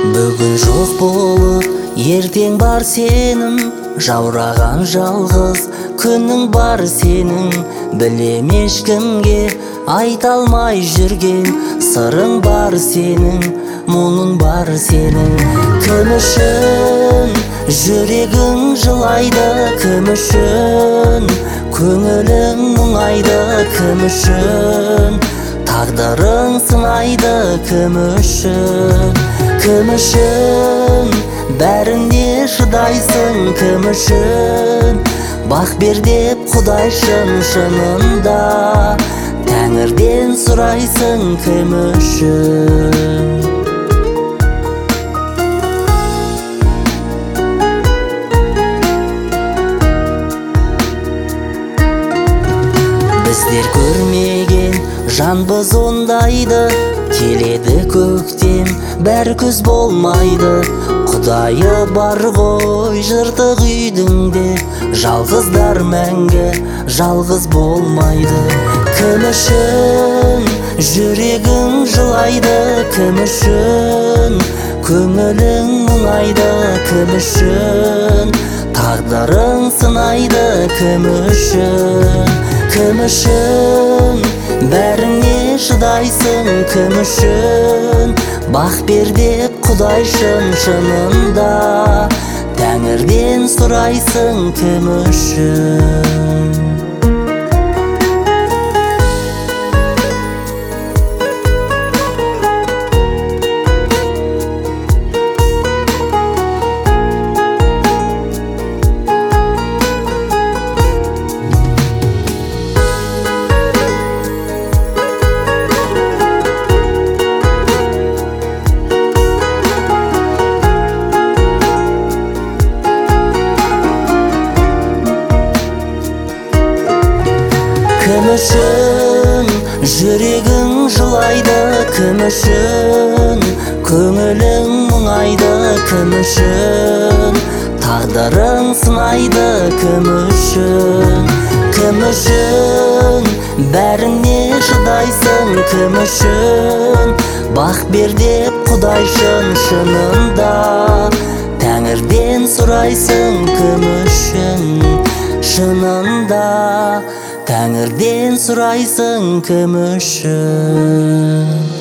Бүгін жоқ болып, ертең бар сенің, жаураған жалғыз күнің бар сенің. Білем ешкімге айта алмай жүрген сырың бар сенің, мұңың бар сенің. Кім үшін жүрегің жылайды, кім үшін көңілің мұңайды, кім үшін тағдырың сынайды, кім үшін, кім үшін бәріне шыдайсың, кім үшін бақ бер деп Құдайшын шынында, Тәңірден сұрайсың, кім үшін. Біздер көрмеген жанбыз ондайды, келеді көктем, бәрі күз болмайды. Құдайы бар ғой жыртық үйдің де, жалғыздар мәңгі жалғыз болмайды. Кім үшін жүрегің жылайды, кім үшін көңілің мұңайды, кім үшін тағдырың сынайды, кім үшін, кім үшін бәріңе шыдайсың, кім үшін бақ бер деп Құдайшын шынында, Тәңірден сұрайсың, кім үшін. Кім үшін жүрегің жылайды, кім үшін көңілің мұңайды, кім үшін тағдырың сынайды, кім үшін бәріне шыдайсың, кім үшін бақ бер деп Құдайшын шынында, Тәңірден сұрайсың, кім үшін шынында, Тәңірден сұрайсың, кім үшін.